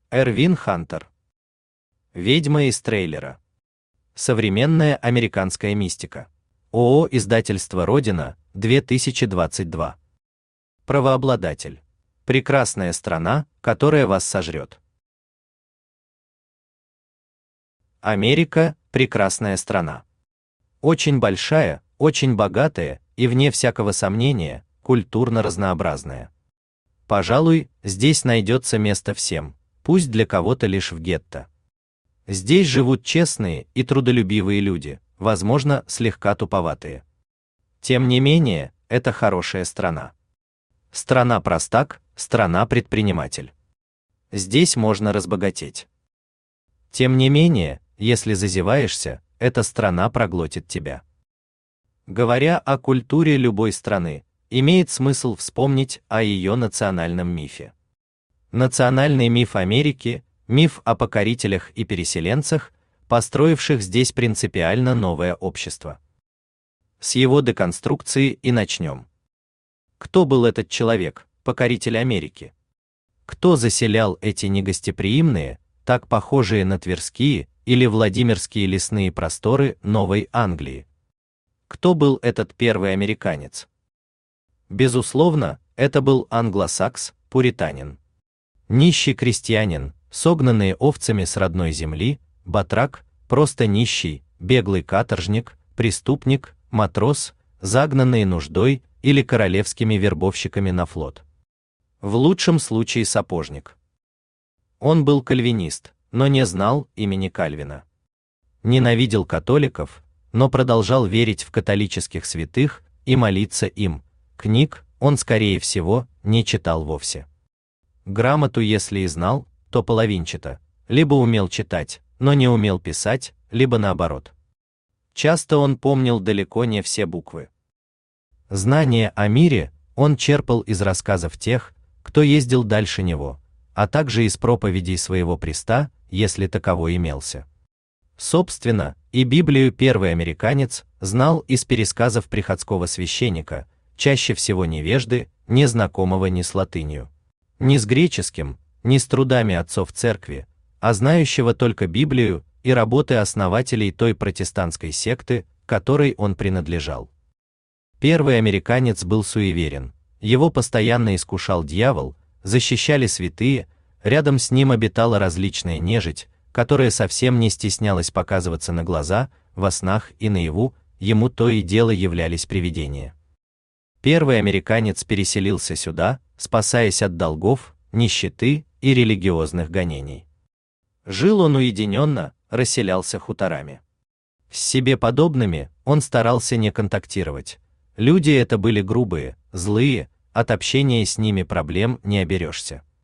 Эрвин Хантер. Ведьма из трейлера. Современная американская мистика. ООО «Издательство Родина», 2022. Правообладатель. Прекрасная страна, которая вас сожрет. Америка – прекрасная страна. Очень большая, очень богатая и, вне всякого сомнения, культурно разнообразная. Пожалуй, здесь найдется место всем, пусть для кого-то лишь в гетто. Здесь живут честные и трудолюбивые люди, возможно, слегка туповатые. Тем не менее, это хорошая страна. Страна-простак, страна-предприниматель. Здесь можно разбогатеть. Тем не менее, если зазеваешься, эта страна проглотит тебя. Говоря о культуре любой страны, имеет смысл вспомнить о ее национальном мифе. Национальный миф Америки – миф о покорителях и переселенцах, построивших здесь принципиально новое общество. С его деконструкции и начнем. Кто был этот человек, покоритель Америки? Кто заселял эти негостеприимные, так похожие на тверские или владимирские лесные просторы Новой Англии? Кто был этот первый американец? Безусловно, это был англосакс, пуританин. Нищий крестьянин, согнанный овцами с родной земли, батрак, просто нищий, беглый каторжник, преступник, матрос, загнанный нуждой или королевскими вербовщиками на флот. В лучшем случае сапожник. Он был кальвинист, но не знал имени Кальвина. Ненавидел католиков, но продолжал верить в католических святых и молиться им. Книг он, скорее всего, не читал вовсе. Грамоту, если и знал, то половинчато, либо умел читать, но не умел писать, либо наоборот. Часто он помнил далеко не все буквы. Знания о мире он черпал из рассказов тех, кто ездил дальше него, а также из проповедей своего преста, если таковой имелся. Собственно, и Библию первый американец знал из пересказов приходского священника, чаще всего невежды, не знакомого ни с латынью, ни с греческим, ни с трудами отцов церкви, а знающего только Библию и работы основателей той протестантской секты, которой он принадлежал. Первый американец был суеверен, его постоянно искушал дьявол, защищали святые, рядом с ним обитала различная нежить, которая совсем не стеснялась показываться на глаза, во снах и наяву, ему то и дело являлись привидения. Первый американец переселился сюда, спасаясь от долгов, нищеты и религиозных гонений. Жил он уединенно, расселялся хуторами. С себе подобными он старался не контактировать. Люди это были грубые, злые, от общения с ними проблем не оберешься.